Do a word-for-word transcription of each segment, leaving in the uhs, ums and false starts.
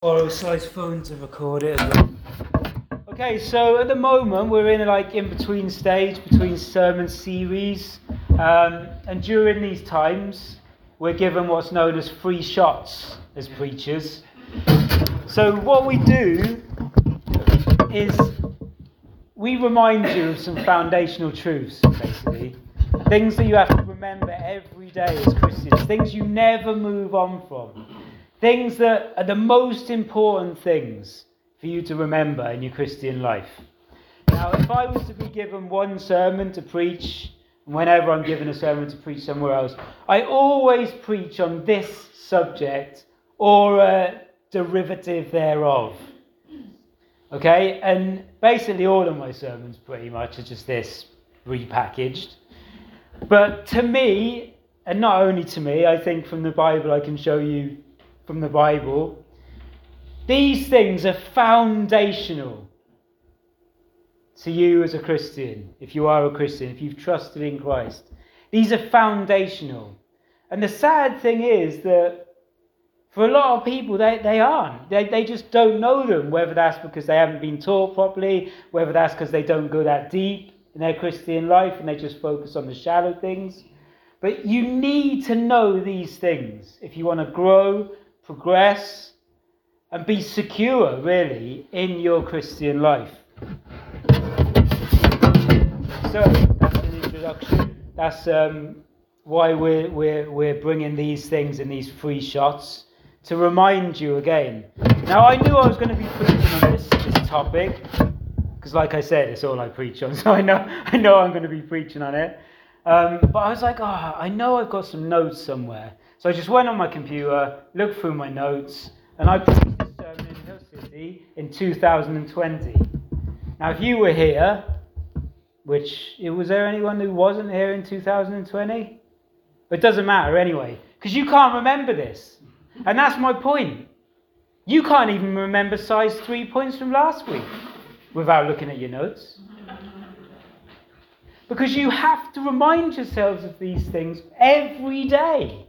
Borrow size phone to record it as well. Okay, so at the moment we're in a like in between stage between sermon series, um, and during these times we're given what's known as free shots as preachers. So what we do is we remind you of some foundational truths, basically. Things that you have to remember every day as Christians. Things you never move on from. Things that are the most important things for you to remember in your Christian life. Now, if I was to be given one sermon to preach, whenever I'm given a sermon to preach somewhere else, I always preach on this subject or a derivative thereof. Okay? And basically all of my sermons pretty much are just this, repackaged. But to me, and not only to me, I think from the Bible I can show you from the Bible, these things are foundational to you as a Christian, if you are a Christian, if you've trusted in Christ. These are foundational. And the sad thing is that for a lot of people, they, they aren't. They, they just don't know them, whether that's because they haven't been taught properly, whether that's because they don't go that deep in their Christian life and they just focus on the shallow things. But you need to know these things if you want to grow, progress, and be secure, really, in your Christian life. So, that's an introduction. That's um, why we're, we're, we're bringing these things in these free shots, to remind you again. Now, I knew I was going to be preaching on this, this topic, because like I said, it's all I preach on, so I know, I know I'm going to be preaching on it. Um, but I was like, oh, I know I've got some notes somewhere. So I just went on my computer, looked through my notes, and I preached this sermon in Hill City in two thousand twenty. Now, if you were here, which, was there anyone who wasn't here in two thousand twenty? It doesn't matter anyway, because you can't remember this. And that's my point. You can't even remember size three points from last week without looking at your notes. Because you have to remind yourselves of these things every day.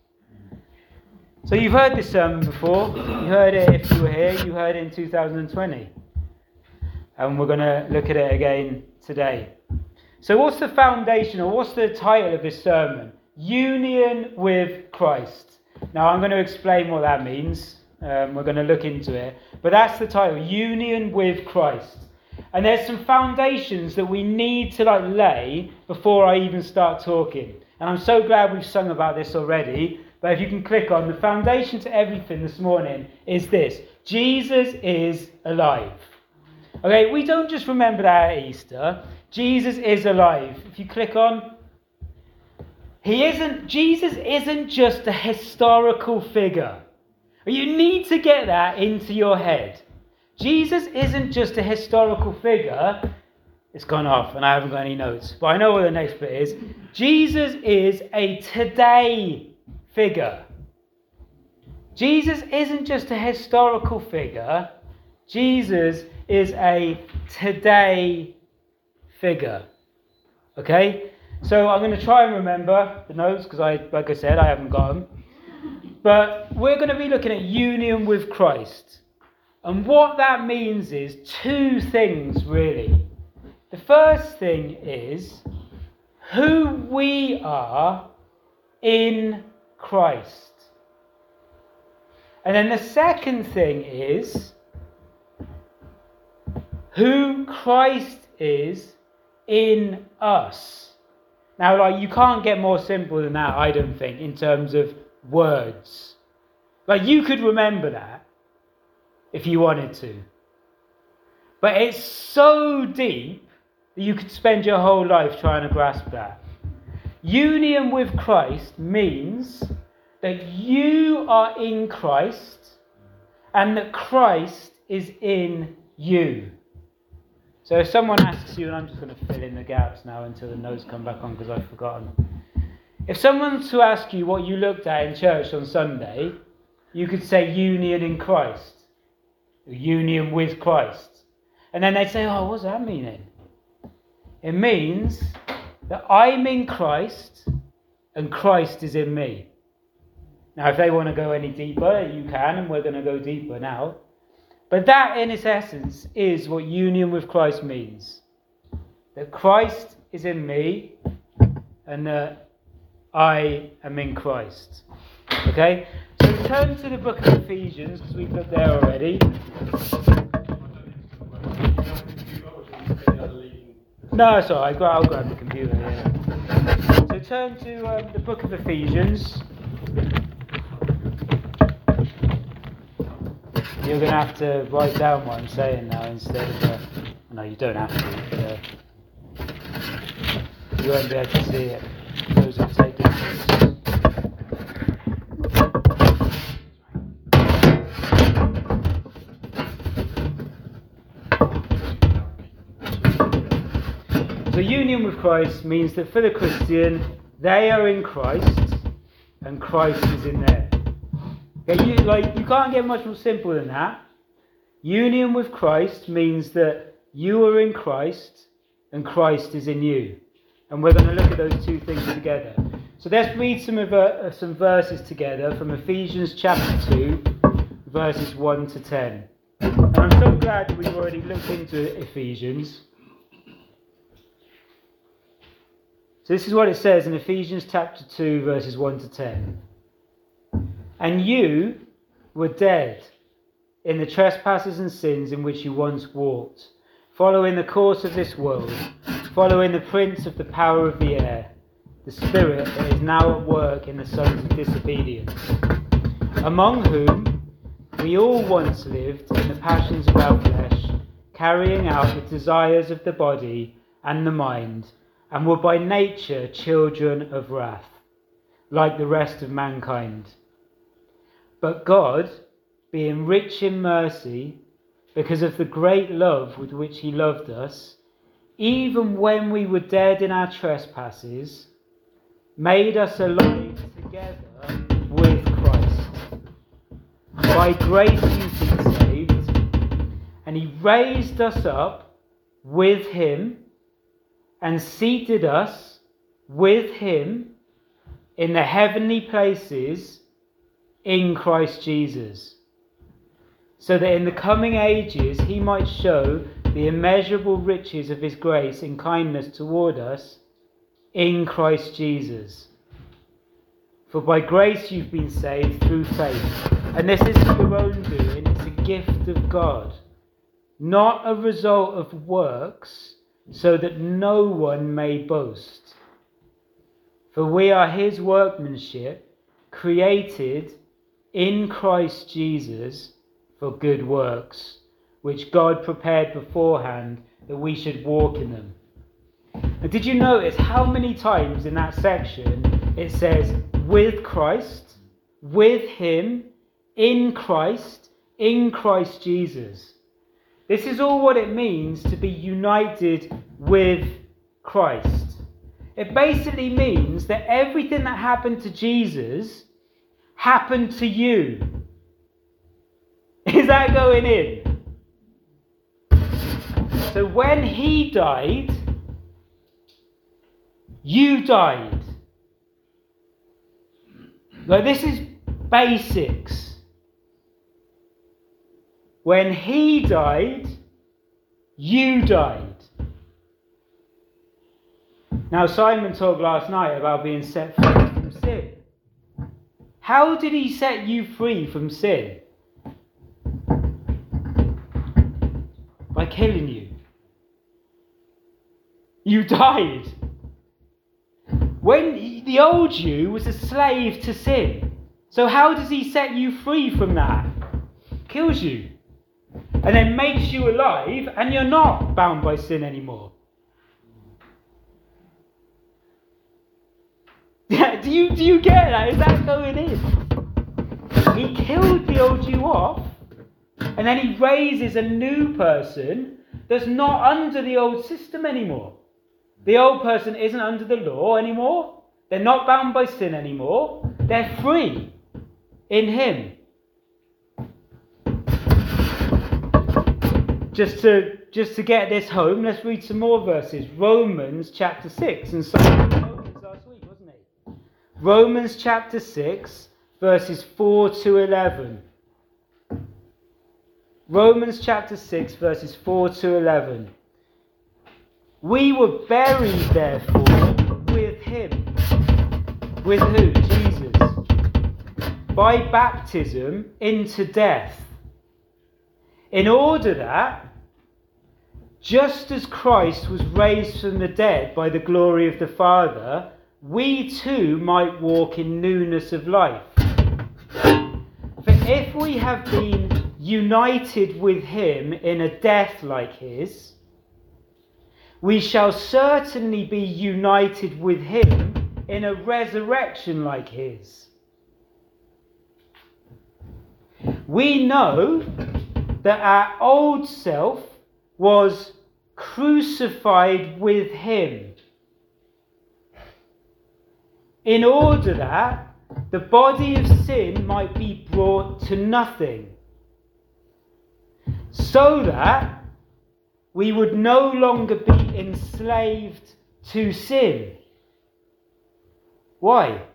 So you've heard this sermon before. You heard it if you were here. You heard it in two thousand twenty. And we're going to look at it again today. So what's the foundation, or what's the title of this sermon? Union with Christ. Now I'm going to explain what that means. Um, we're going to look into it. But that's the title, Union with Christ. And there's some foundations that we need to like lay before I even start talking. And I'm so glad we've sung about this already. But if you can click on, the foundation to everything this morning is this. Jesus is alive. Okay, we don't just remember that at Easter. Jesus is alive. If you click on, he isn't, Jesus isn't just a historical figure. You need to get that into your head. Jesus isn't just a historical figure. It's gone off and I haven't got any notes. But I know what the next bit is. Jesus is a today figure. Jesus isn't just a historical figure. Jesus is a today figure. Okay? So I'm going to try and remember the notes because, I, like I said, I haven't got them. But we're going to be looking at union with Christ. And what that means is two things, really. The first thing is who we are in Christ. And then the second thing is who Christ is in us. Now, like, you can't get more simple than that, I don't think, in terms of words. Like, you could remember that if you wanted to. But it's so deep that you could spend your whole life trying to grasp that. Union with Christ means that you are in Christ and that Christ is in you. So if someone asks you, and I'm just going to fill in the gaps now until the notes come back on because I've forgotten. If someone to ask you what you looked at in church on Sunday, you could say union in Christ. Union with Christ. And then they'd say, oh, what's that meaning? It means that I'm in Christ and Christ is in me. Now, if they want to go any deeper, you can, and we're going to go deeper now. But that, in its essence, is what union with Christ means. That Christ is in me, and that I am in Christ. Okay? So turn to the book of Ephesians, because we've looked there already. No, it's alright, I'll grab the computer, yeah. So turn to um, the book of Ephesians. You're going to have to write down what I'm saying now instead of... Uh, no, you don't have to. But, uh, you won't be able to see it. Those who take it. So union with Christ means that for the Christian, they are in Christ and Christ is in them. Okay, you, like, you can't get much more simple than that. Union with Christ means that you are in Christ and Christ is in you. And we're going to look at those two things together. So let's read some of uh, some verses together from Ephesians chapter two, verses one to ten. And I'm so glad that we've already looked into Ephesians. So this is what it says in Ephesians chapter two, verses one to ten. And you were dead in the trespasses and sins in which you once walked, following the course of this world, following the prince of the power of the air, the spirit that is now at work in the sons of disobedience, among whom we all once lived in the passions of our flesh, carrying out the desires of the body and the mind, and were by nature children of wrath, like the rest of mankind. But God, being rich in mercy, because of the great love with which he loved us, even when we were dead in our trespasses, made us alive together with Christ. By grace you've been saved, and he raised us up with him and seated us with him in the heavenly places in Christ Jesus, so that in the coming ages he might show the immeasurable riches of his grace and kindness toward us in Christ Jesus. For by grace you've been saved through faith, and this isn't your own doing, it's a gift of God, not a result of works, so that no one may boast. For we are his workmanship, created in Christ Jesus for good works, which God prepared beforehand that we should walk in them. Now, did you notice how many times in that section it says with Christ, with him, in Christ, in Christ Jesus? This is all what it means to be united with Christ. It basically means that everything that happened to Jesus happened to you. Is that going in? So when he died, you died. Like, this is basics. When he died, you died. Now, Simon talked last night about being set free from sin. How did he set you free from sin? By killing you. You died. When the old you was a slave to sin. So how does he set you free from that? Kills you. And then makes you alive, and you're not bound by sin anymore. Yeah, do you do you get that? Is that going in? He killed the old you off, and then he raises a new person that's not under the old system anymore. The old person isn't under the law anymore. They're not bound by sin anymore. They're free in him. Just to just to get this home, let's read some more verses. Romans chapter six, and so Romans last week, wasn't it? Romans chapter six, verses four to eleven. Romans chapter six, verses four to eleven. We were buried, therefore, with him. With who? Jesus. By baptism into death. In order that, just as Christ was raised from the dead by the glory of the Father, we too might walk in newness of life. For if we have been united with him in a death like his, we shall certainly be united with him in a resurrection like his. We know that our old self was crucified with him, in order that the body of sin might be brought to nothing, so that we would no longer be enslaved to sin. Why?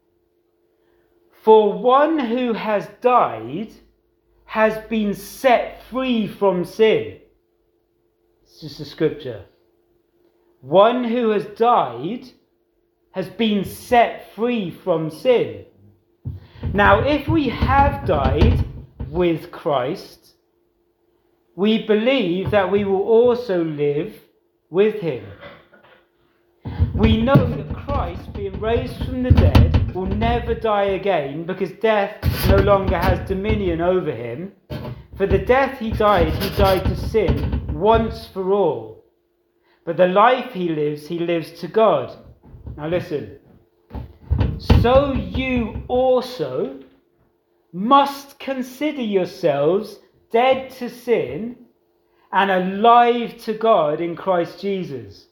For one who has died has been set free from sin. It's just a scripture. One who has died has been set free from sin. Now, if we have died with Christ, we believe that we will also live with him. We know that Christ, being raised from the dead, will never die again, because death no longer has dominion over him. For the death he died, he died to sin once for all. But the life he lives, he lives to God. Now listen. So you also must consider yourselves dead to sin and alive to God in Christ Jesus.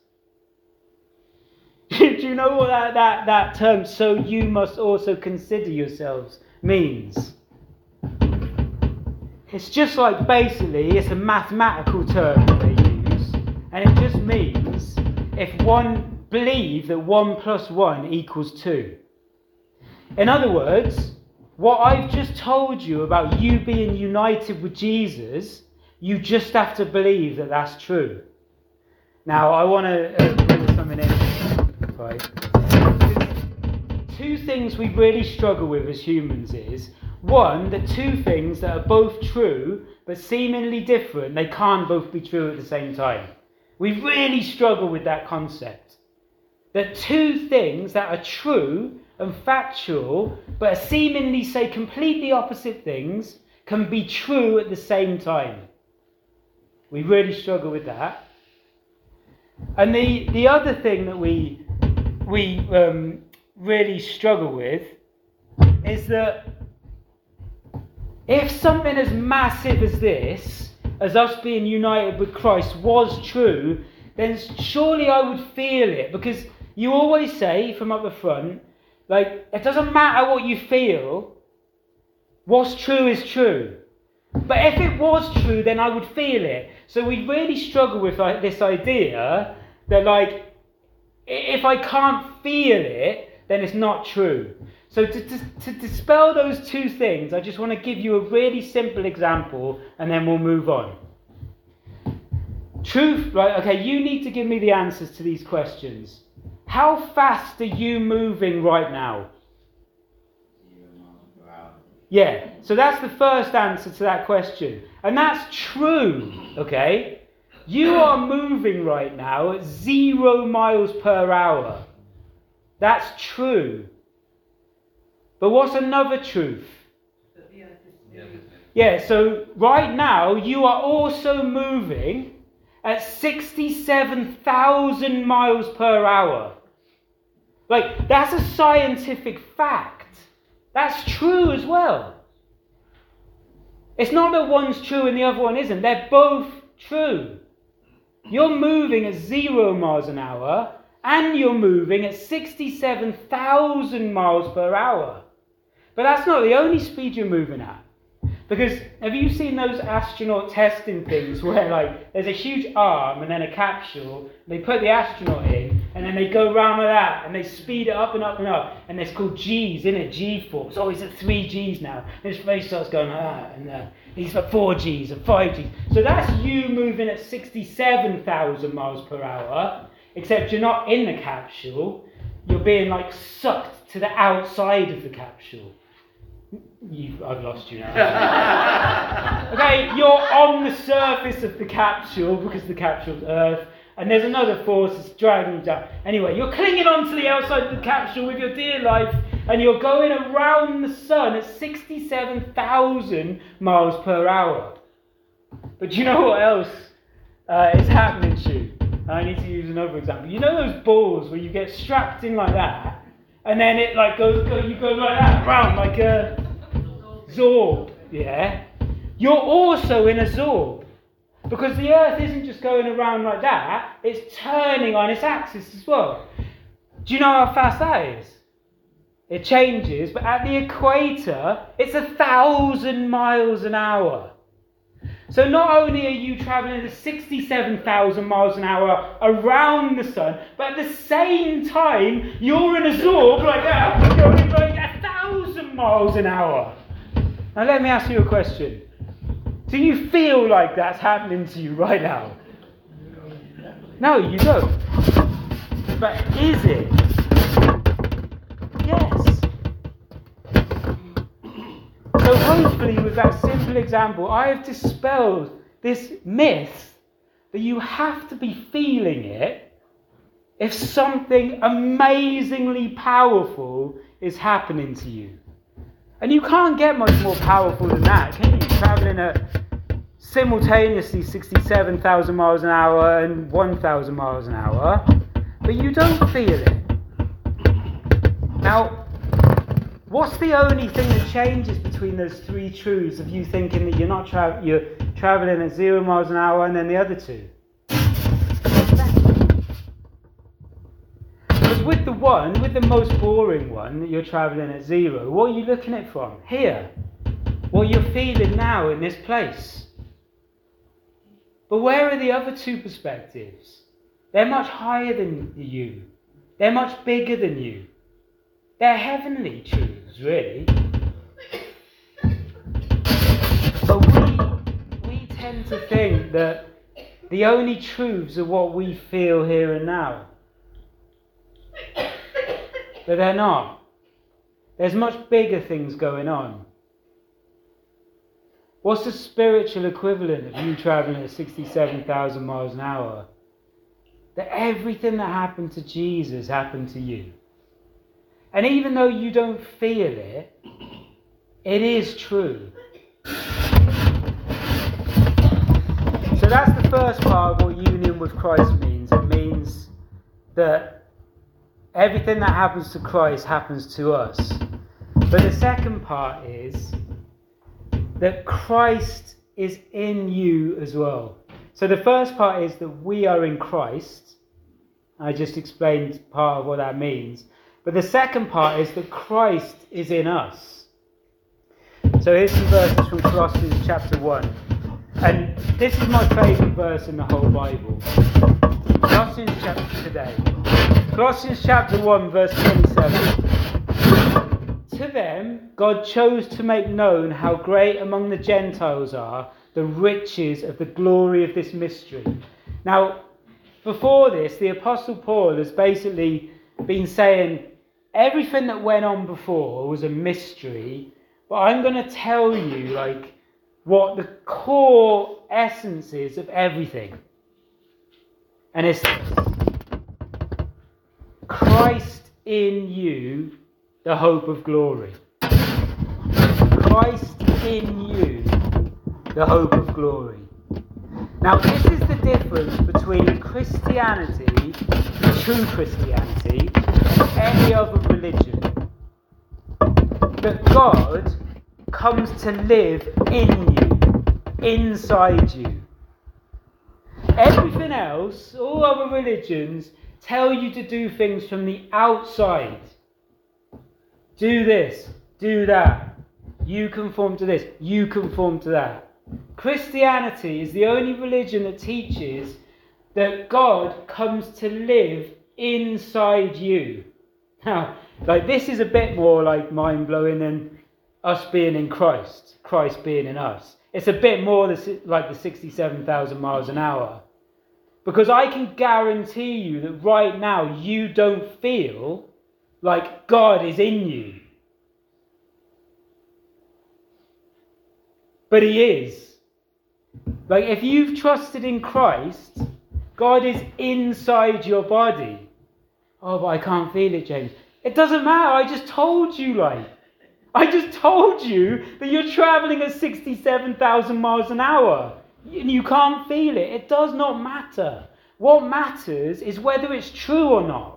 Do you know what that, that, that term, so you must also consider yourselves, means? It's just like, basically, it's a mathematical term that they use, and it just means if one believes that one plus one equals two. In other words, what I've just told you about you being united with Jesus, you just have to believe that that's true. Now, I want to uh, put something in. Right. Two things we really struggle with as humans is, one, that two things that are both true, but seemingly different, they can't both be true at the same time. We really struggle with that concept. That two things that are true and factual, but seemingly say completely opposite things, can be true at the same time. We really struggle with that. And the, the other thing that we, we um, really struggle with is that if something as massive as this, as us being united with Christ, was true, then surely I would feel it. Because you always say from up the front, like, it doesn't matter what you feel, what's true is true. But if it was true, then I would feel it. So we really struggle with like, this idea that, like, if I can't feel it, then it's not true. So to, to, to dispel those two things, I just want to give you a really simple example, and then we'll move on. Truth, right? Okay, you need to give me the answers to these questions. How fast are you moving right now? Yeah, so that's the first answer to that question. And that's true, okay? You are moving right now at zero miles per hour. That's true. But what's another truth? Yeah, so right now you are also moving at sixty-seven thousand miles per hour. Like, that's a scientific fact. That's true as well. It's not that one's true and the other one isn't. They're both true. You're moving at zero miles an hour, and you're moving at sixty-seven thousand miles per hour. But that's not the only speed you're moving at. Because have you seen those astronaut testing things where like there's a huge arm and then a capsule, they put the astronaut in and then they go round like that and they speed it up and up and up and it's called G's, isn't it? G-force. Oh, he's at three G's now. And his face starts going like that and uh, he's at four G's and five G's. So that's you moving at sixty-seven thousand miles per hour, except you're not in the capsule. You're being like sucked to the outside of the capsule. You, I've lost you now. Okay, you're on the surface of the capsule because the capsule's Earth, and there's another force that's dragging you down. Anyway, you're clinging onto the outside of the capsule with your dear life, and you're going around the sun at sixty-seven thousand miles per hour. But do you know what else uh, is happening to you? I need to use another example. You know those balls where you get strapped in like that, and then it like goes, go, you go like that, round like a Zorb, yeah? You're also in a Zorb. Because the Earth isn't just going around like that, it's turning on its axis as well. Do you know how fast that is? It changes, but at the equator, it's a thousand miles an hour. So not only are you travelling at sixty-seven thousand miles an hour around the sun, but at the same time, you're in a Zorb like that, going like a thousand miles an hour. Now let me ask you a question. Do you feel like that's happening to you right now? No, you don't. But is it? Yes. So hopefully with that simple example, I have dispelled this myth that you have to be feeling it if something amazingly powerful is happening to you. And you can't get much more powerful than that, can you? Travelling at simultaneously sixty-seven thousand miles an hour and one thousand miles an hour, but you don't feel it. Now, what's the only thing that changes between those three truths of you thinking that you're not tra- you're travelling at zero miles an hour and then the other two? Because with the one, with the most boring one, that you're travelling at zero, what are you looking at from? Here. What you're feeling now in this place. But where are the other two perspectives? They're much higher than you. They're much bigger than you. They're heavenly truths, really. But we, we tend to think that the only truths are what we feel here and now. But they're not. There's much bigger things going on. What's the spiritual equivalent of you travelling at sixty-seven thousand miles an hour? That everything that happened to Jesus happened to you. And even though you don't feel it, it is true. So that's the first part of what union with Christ means. It means that everything that happens to Christ happens to us. But the second part is that Christ is in you as well. So the first part is that we are in Christ. I just explained part of what that means. But the second part is that Christ is in us. So here's some verses from Colossians chapter one. And this is my favourite verse in the whole Bible. Colossians chapter today. Colossians chapter one verse twenty-seven. To them, God chose to make known how great among the Gentiles are the riches of the glory of this mystery. Now, before this, the Apostle Paul has basically been saying everything that went on before was a mystery, but I'm going to tell you, like, what the core essence is of everything. And it's Christ in you, the hope of glory. Christ in you, the hope of glory. Now, this is the difference between Christianity, true Christianity, and any other religion. That God comes to live in you, inside you. Everything else, all other religions, tell you to do things from the outside. Do this, do that. You conform to this. You conform to that. Christianity is the only religion that teaches that God comes to live inside you. Now, like this is a bit more like mind-blowing than us being in Christ, Christ being in us. It's a bit more like the sixty-seven thousand miles an hour. Because I can guarantee you that right now you don't feel like God is in you. But he is. Like if you've trusted in Christ, God is inside your body. Oh, but I can't feel it, James. It doesn't matter. I just told you, like. I just told you that you're travelling at sixty-seven thousand miles an hour. And you can't feel it. It does not matter. What matters is whether it's true or not.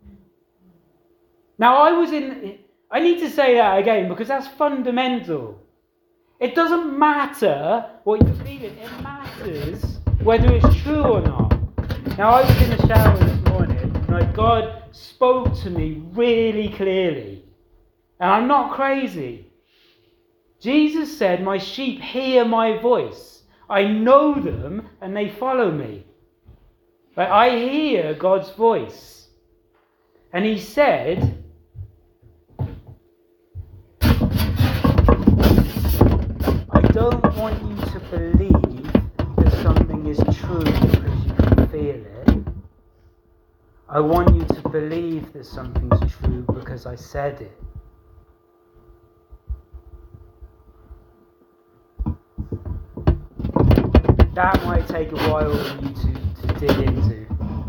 Now, I was in... I need to say that again because that's fundamental. It doesn't matter what you're feeling. It matters whether it's true or not. Now, I was in the shower this morning and like, God spoke to me really clearly. And I'm not crazy. Jesus said, my sheep hear my voice. I know them and they follow me. Like, I hear God's voice. And he said, I don't want you to believe that something is true because you can feel it. I want you to believe that something's true because I said it. That might take a while for you to, to dig into.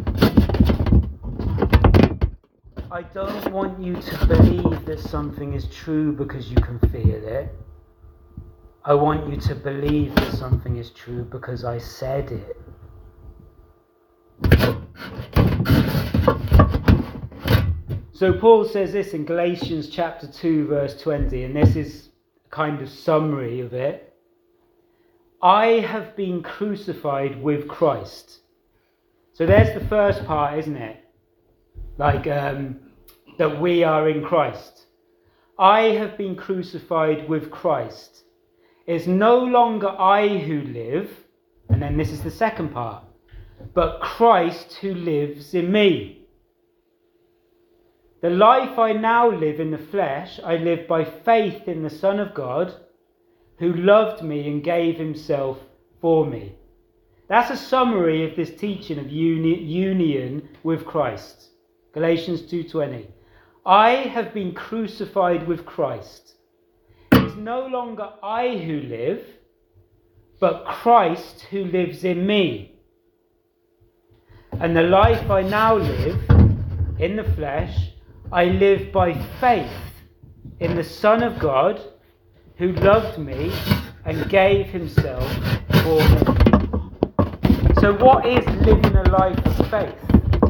I don't want you to believe that something is true because you can feel it. I want you to believe that something is true because I said it. So Paul says this in Galatians chapter two verse twenty, and this is a kind of summary of it. I have been crucified with Christ. So there's the first part, isn't it? Like um, that we are in Christ. I have been crucified with Christ. It's no longer I who live, and then this is the second part, but Christ who lives in me. The life I now live in the flesh, I live by faith in the Son of God, who loved me and gave himself for me. That's a summary of this teaching of uni- union with Christ. Galatians two twenty. I have been crucified with Christ. It's no longer I who live, but Christ who lives in me. And the life I now live in the flesh, I live by faith in the Son of God, who loved me and gave himself for me. So what is living a life of faith?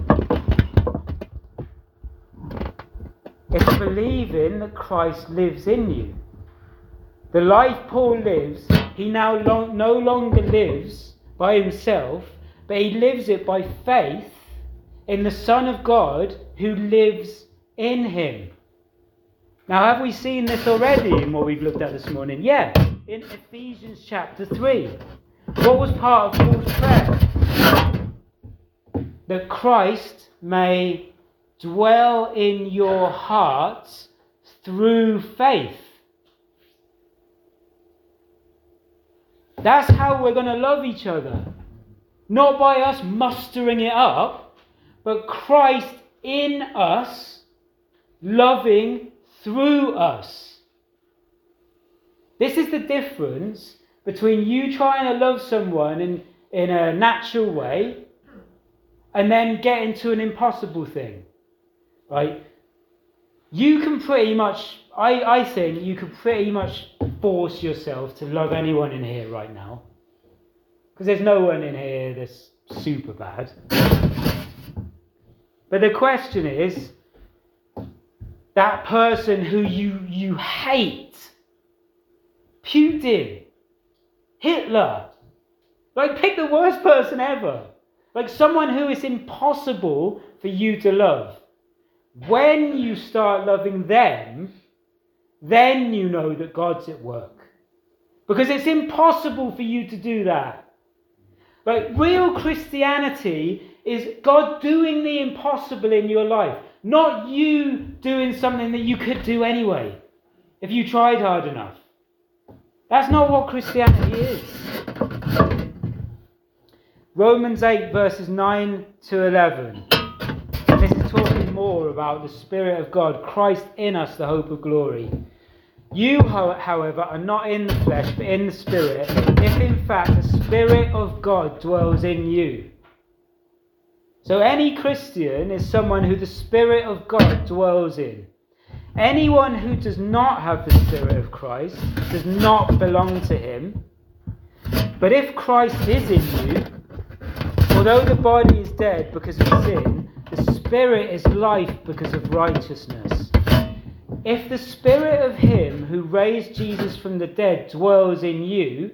It's believing that Christ lives in you. The life Paul lives, he now lo- no longer lives by himself, but he lives it by faith in the Son of God who lives in him. Now, have we seen this already in what we've looked at this morning? Yeah, in Ephesians chapter three. What was part of Paul's prayer? That Christ may dwell in your hearts through faith. That's how we're going to love each other. Not by us mustering it up, but Christ in us, loving through us. This is the difference between you trying to love someone in, in a natural way and then getting to an impossible thing. Right? You can pretty much, I, I think you can pretty much force yourself to love anyone in here right now. Because there's no one in here that's super bad. But the question is, that person who you, you hate, Putin, Hitler, like pick the worst person ever. Like someone who is impossible for you to love. When you start loving them, then you know that God's at work. Because it's impossible for you to do that. Like, real Christianity is God doing the impossible in your life, not you doing something that you could do anyway, if you tried hard enough. That's not what Christianity is. Romans eight verses nine to eleven. And this is talking more about the Spirit of God, Christ in us, the hope of glory. You, however, are not in the flesh, but in the Spirit, if in fact the Spirit of God dwells in you. So any Christian is someone who the Spirit of God dwells in. Anyone who does not have the Spirit of Christ does not belong to him. But if Christ is in you, although the body is dead because of sin, the Spirit is life because of righteousness. If the Spirit of him who raised Jesus from the dead dwells in you,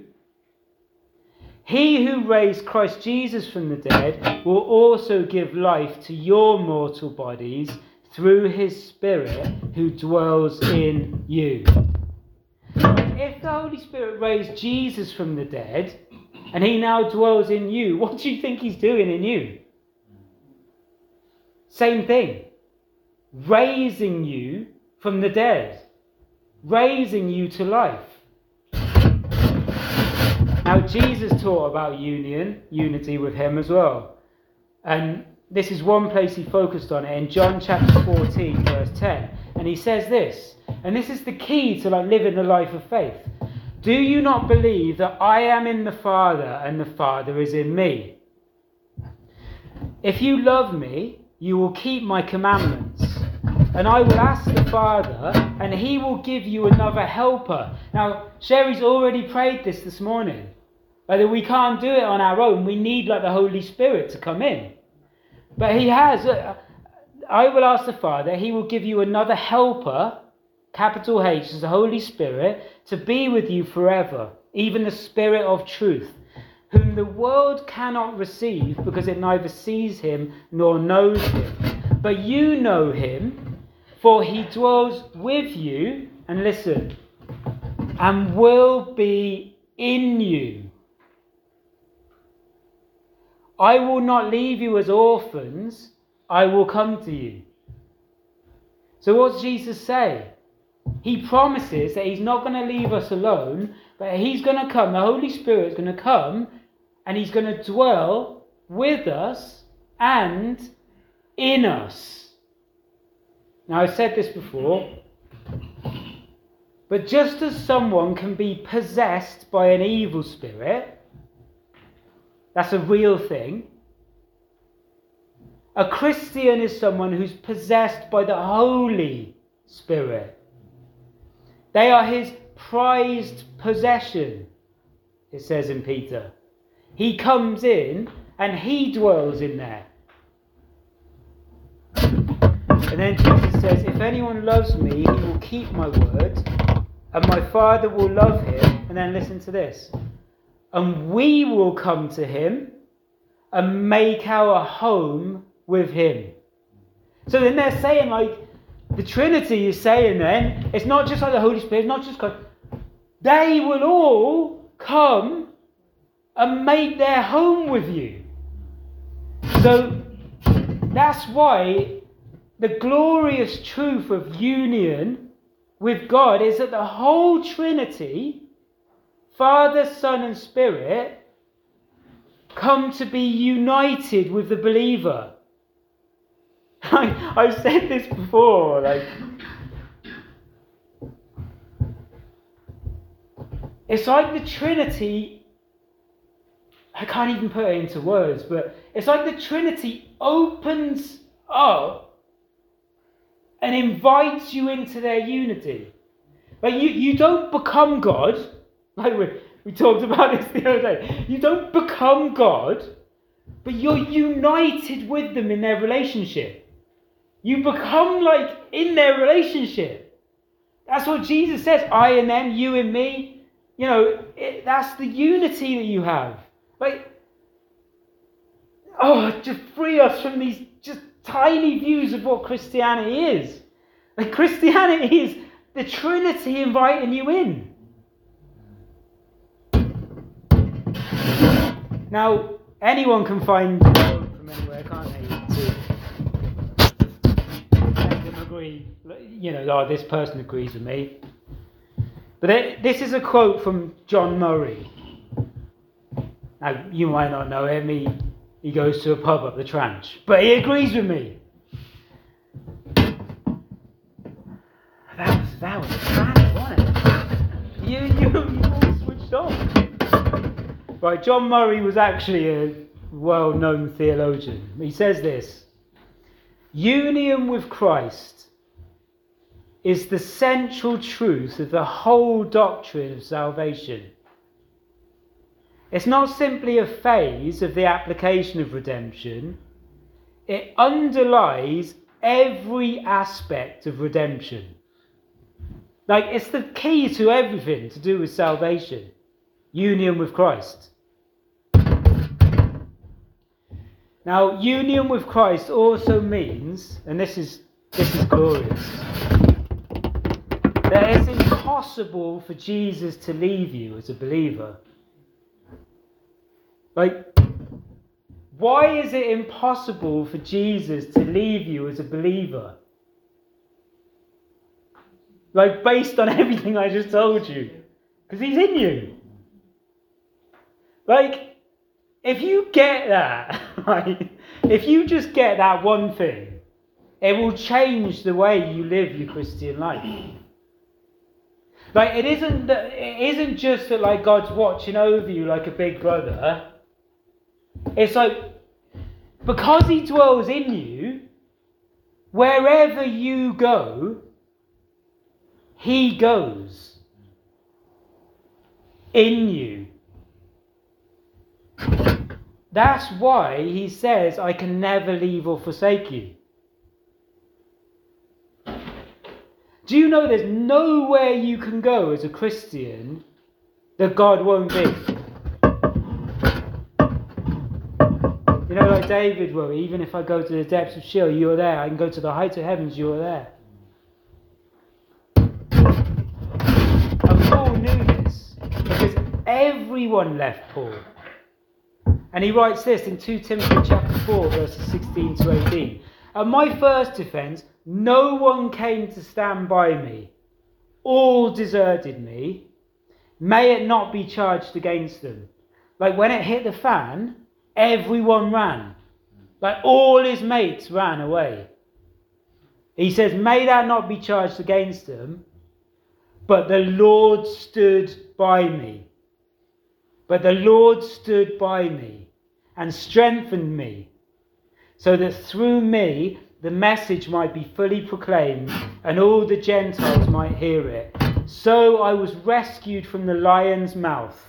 he who raised Christ Jesus from the dead will also give life to your mortal bodies through his Spirit who dwells in you. If the Holy Spirit raised Jesus from the dead, and he now dwells in you, what do you think he's doing in you? Same thing. Raising you from the dead. Raising you to life. Now, Jesus taught about union, unity with him as well. And this is one place he focused on it in John chapter fourteen, verse ten. And he says this, and this is the key to like living the life of faith. Do you not believe that I am in the Father and the Father is in me? If you love me, you will keep my commandments. And I will ask the Father, and he will give you another helper. Now, Sherry's already prayed this this morning. Like that we can't do it on our own. We need like the Holy Spirit to come in. But he has. Uh, I will ask the Father, he will give you another helper, capital H, as the Holy Spirit, to be with you forever, even the Spirit of truth, whom the world cannot receive because it neither sees him nor knows him. But you know him, for he dwells with you, and listen, and will be in you. I will not leave you as orphans, I will come to you. So what does Jesus say? He promises that he's not going to leave us alone, but he's going to come, the Holy Spirit is going to come, and he's going to dwell with us and in us. Now, I've said this before, but just as someone can be possessed by an evil spirit, that's a real thing. A Christian is someone who's possessed by the Holy Spirit. They are his prized possession, it says in Peter. He comes in and he dwells in there. And then Jesus says, if anyone loves me, he will keep my word, and my Father will love him. And then listen to this. And we will come to him and make our home with him. So then they're saying, like, the Trinity is saying then, it's not just like the Holy Spirit, it's not just God. They will all come and make their home with you. So that's why the glorious truth of union with God is that the whole Trinity, Father, Son and Spirit, come to be united with the believer. I, I've said this before, like, it's like the Trinity, I can't even put it into words, but it's like the Trinity opens up and invites you into their unity. Like, you, you don't become God. Like we, we talked about this the other day. You don't become God, but you're united with them in their relationship. You become like in their relationship. That's what Jesus says. I and them, you and me. You know, it, that's the unity that you have. Like, oh, just free us from these just tiny views of what Christianity is. Like, Christianity is the Trinity inviting you in. Now, anyone can find a quote from anywhere, can't they, to make them agree, you know, oh, this person agrees with me. But it, this is a quote from John Murray. Now, you might not know him, he, he goes to a pub up the Tranch, but he agrees with me. That was, that was a Tranch, wasn't it? You, you, you all switched on. Right, John Murray was actually a well-known theologian. He says this: union with Christ is the central truth of the whole doctrine of salvation. It's not simply a phase of the application of redemption. It underlies every aspect of redemption. Like, it's the key to everything to do with salvation. Union with Christ. Now, union with Christ also means, and this is this is glorious, that it's impossible for Jesus to leave you as a believer. Like, why is it impossible for Jesus to leave you as a believer? Like, based on everything I just told you. Because he's in you. Like, if you get that, right, if you just get that one thing, it will change the way you live your Christian life. Like, it isn't that, it isn't just that, like, God's watching over you like a big brother. It's like, because he dwells in you, wherever you go, he goes in you. That's why he says, I can never leave or forsake you. Do you know there's nowhere you can go as a Christian that God won't be? You know, like David will, even if I go to the depths of Sheol, you're there. I can go to the heights of heavens, you're there. And Paul knew this, because everyone left Paul. And he writes this in Second Timothy chapter four, verses sixteen to eighteen. At my first defence, no one came to stand by me. All deserted me. May it not be charged against them. Like, when it hit the fan, everyone ran. Like, all his mates ran away. He says, may that not be charged against them. But the Lord stood by me. But the Lord stood by me and strengthened me, so that through me the message might be fully proclaimed and all the Gentiles might hear it. So I was rescued from the lion's mouth.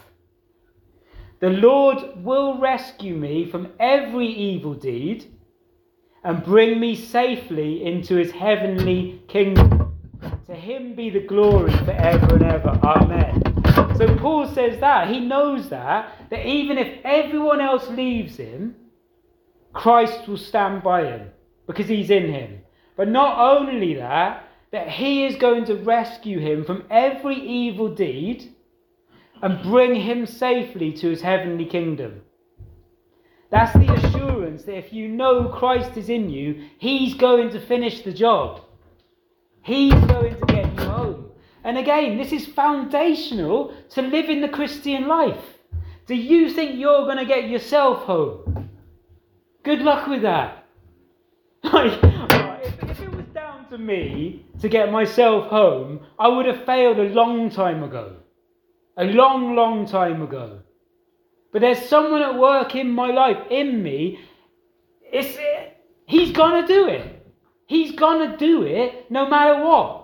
The Lord will rescue me from every evil deed and bring me safely into his heavenly kingdom. To him be the glory forever and ever. Amen. So Paul says that. He knows that, that even if everyone else leaves him, Christ will stand by him because he's in him. But not only that, that he is going to rescue him from every evil deed and bring him safely to his heavenly kingdom. That's the assurance that if you know Christ is in you, he's going to finish the job. He's going to get you home. And again, this is foundational to living the Christian life. Do you think you're going to get yourself home? Good luck with that. Like, if, if it was down to me to get myself home, I would have failed a long time ago. A long, long time ago. But there's someone at work in my life, in me. It's, he's going to do it. He's going to do it no matter what.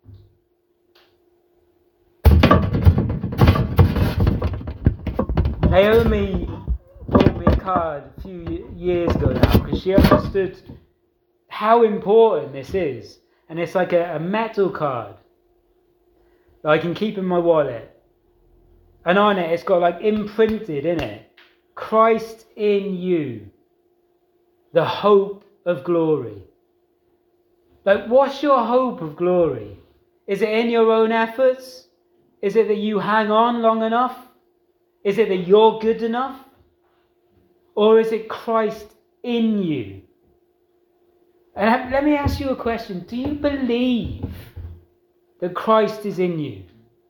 Naomi bought me a card a few years ago now because she understood how important this is. And it's like a, a metal card that I can keep in my wallet. And on it, it's got like imprinted in it, Christ in you, the hope of glory. Like, what's your hope of glory? Is it in your own efforts? Is it that you hang on long enough? Is it that you're good enough? Or is it Christ in you? And let me ask you a question. Do you believe that Christ is in you?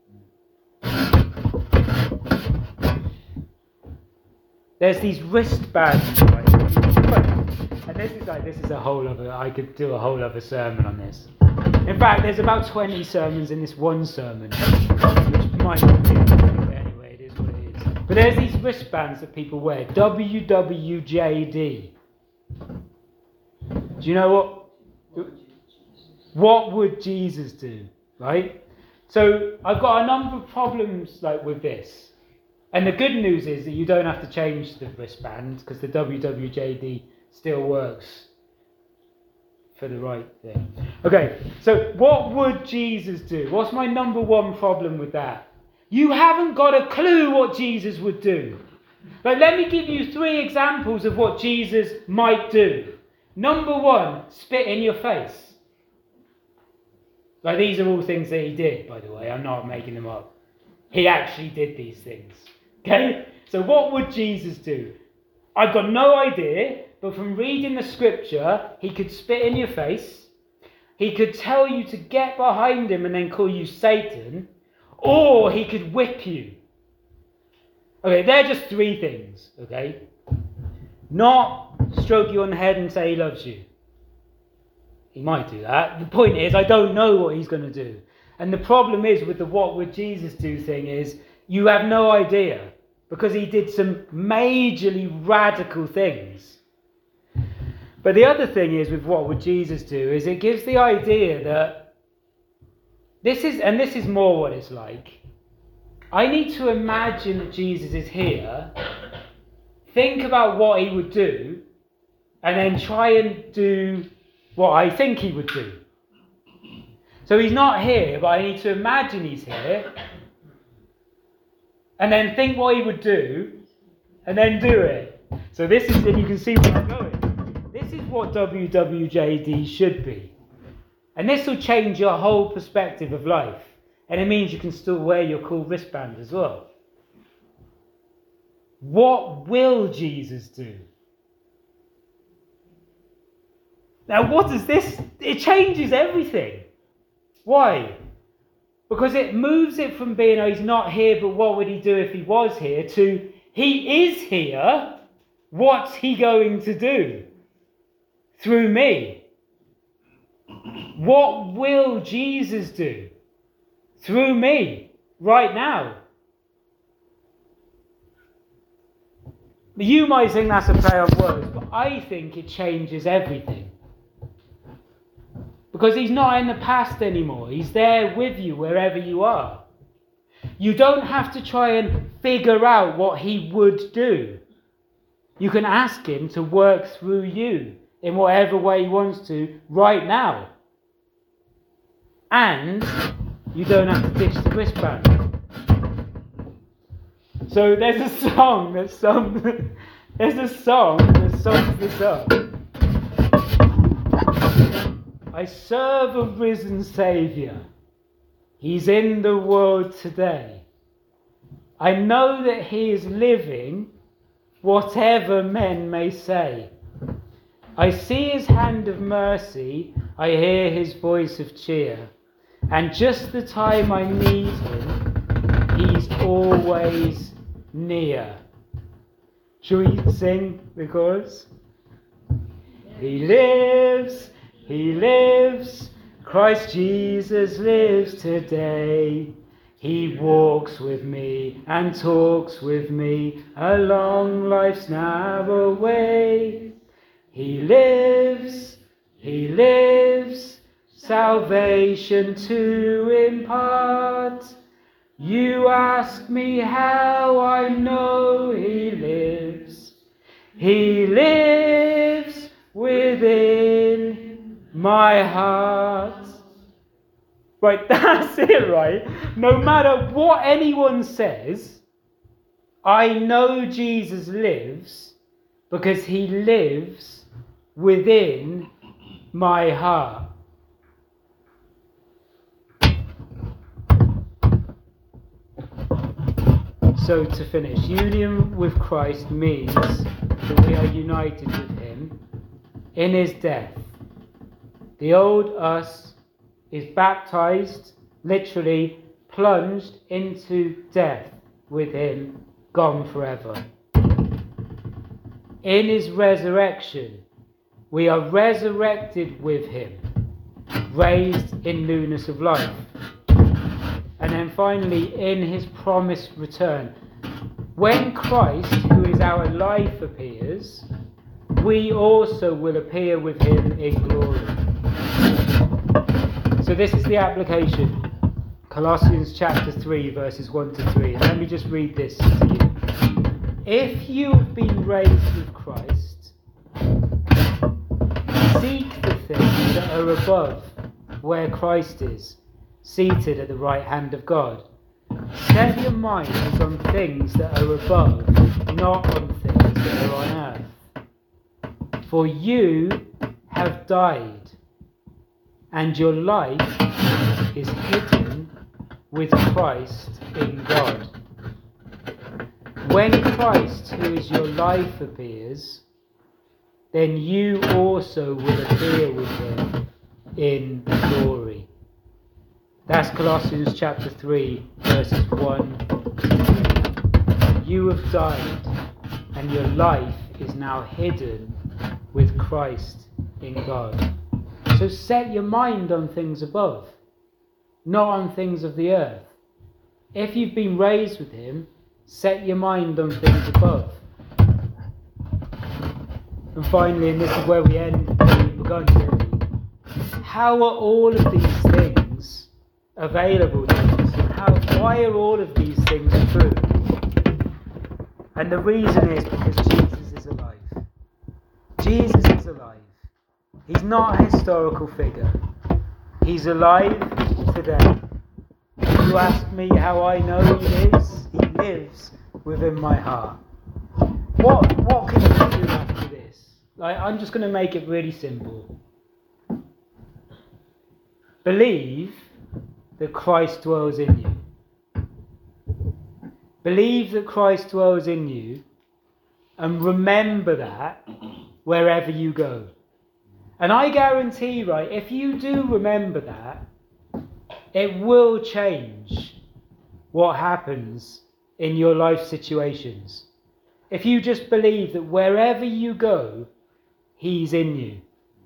There's these wristbands, right? And this is like this is a whole other. I could do a whole other sermon on this. In fact, there's about twenty sermons in this one sermon, which might not be anything, but anyway, it is what it is. But there's these wristbands that people wear. W W J D. Do you know what? What would Jesus do? Right? So I've got a number of problems like with this. And the good news is that you don't have to change the wristband because the W W J D still works for the right thing. Okay, so what would Jesus do? What's my number one problem with that? You haven't got a clue what Jesus would do. But let me give you three examples of what Jesus might do. Number one, spit in your face. Like, these are all things that he did, by the way. I'm not making them up. He actually did these things. Okay? So what would Jesus do? I've got no idea, but from reading the scripture, he could spit in your face. He could tell you to get behind him and then call you Satan. Or he could whip you. Okay, they're just three things, okay? Not stroke you on the head and say he loves you. He might do that. The point is, I don't know what he's going to do. And the problem is with the what would Jesus do thing is, you have no idea. Because he did some majorly radical things. But the other thing is with what would Jesus do is it gives the idea that this is, and this is more what it's like. I need to imagine that Jesus is here, think about what he would do, and then try and do what I think he would do. So he's not here, but I need to imagine he's here, and then think what he would do, and then do it. So this is, and you can see where I'm going. This is what W W J D should be. And this will change your whole perspective of life. And it means you can still wear your cool wristband as well. What will Jesus do? Now what does this, it changes everything. Why? Because it moves it from being, oh, he's not here, but what would he do if he was here, to he is here, what's he going to do? Through me. What will Jesus do? Through me, right now. You might think that's a play on words, but I think it changes everything. Because he's not in the past anymore. He's there with you wherever you are. You don't have to try and figure out what he would do. You can ask him to work through you in whatever way he wants to right now. And you don't have to ditch the wristband. So there's a song that sums there's a song that sums this up. I serve a risen Saviour. He's in the world today. I know that he is living, whatever men may say. I see his hand of mercy, I hear his voice of cheer. And just the time I need him, he's always near. Shall we sing the chorus? He lives, he lives, Christ Jesus lives today. He walks with me and talks with me along life's narrow way. He lives, he lives, salvation to impart. You ask me how I know he lives. He lives within my heart. Right, that's it, right? No matter what anyone says, I know Jesus lives because he lives within my heart. So to finish, union with Christ means that we are united with him in his death. The old us is baptized, literally plunged into death with him, gone forever. In his resurrection, we are resurrected with him, raised in newness of life. And then finally, in his promised return, when Christ, who is our life, appears, we also will appear with him in glory. So this is the application. Colossians chapter three, verses one to three. And let me just read this to you. If you have been raised with Christ, seek the things that are above, where Christ is, seated at the right hand of God. Set your minds on things that are above, not on things that are on earth. For you have died, and your life is hidden with Christ in God. When Christ, who is your life, appears, then you also will appear with him in glory. That's Colossians chapter three, verses one to three. You have died, and your life is now hidden with Christ in God. So set your mind on things above, not on things of the earth. If you've been raised with him, set your mind on things above. And finally, and this is where we end, where we've begun really, how are all of these things available to us? And how, why are all of these things true? And the reason is because Jesus is alive. Jesus is alive. He's not a historical figure. He's alive today. If you ask me how I know he lives, he lives within my heart. What what can you do after this? Like, I'm just going to make it really simple. Believe that Christ dwells in you. Believe that Christ dwells in you, and remember that wherever you go. And I guarantee, right, if you do remember that, it will change what happens in your life situations. If you just believe that wherever you go, he's in you.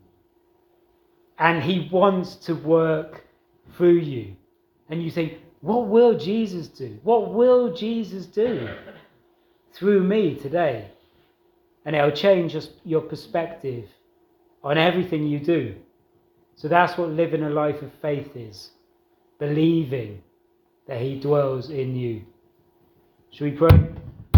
And he wants to work through you. And you think, what will Jesus do? What will Jesus do through me today? And it'll change your perspective on everything you do. So that's what living a life of faith is. Believing that he dwells in you. Shall we pray?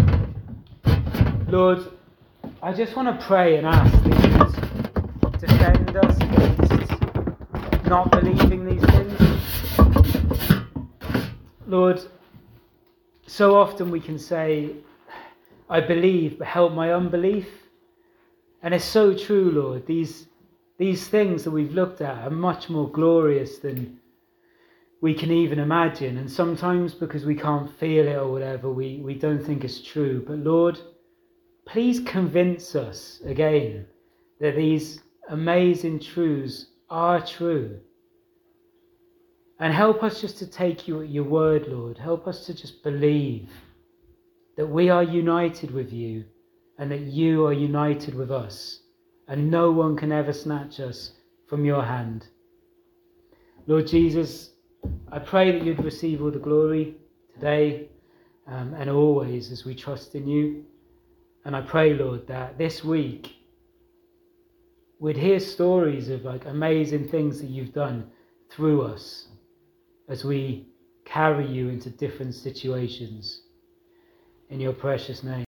Lord, I just want to pray and ask that you defend us against not believing these things. Lord, so often we can say, I believe, but help my unbelief. And it's so true, Lord. These, these things that we've looked at are much more glorious than we can even imagine. And sometimes because we can't feel it or whatever, we, we don't think it's true. But Lord, please convince us again that these amazing truths are true. And help us just to take you at your word, Lord. Help us to just believe that we are united with you and that you are united with us. And no one can ever snatch us from your hand. Lord Jesus, I pray that you'd receive all the glory today um, and always as we trust in you. And I pray, Lord, that this week we'd hear stories of like amazing things that you've done through us as we carry you into different situations. In your precious name.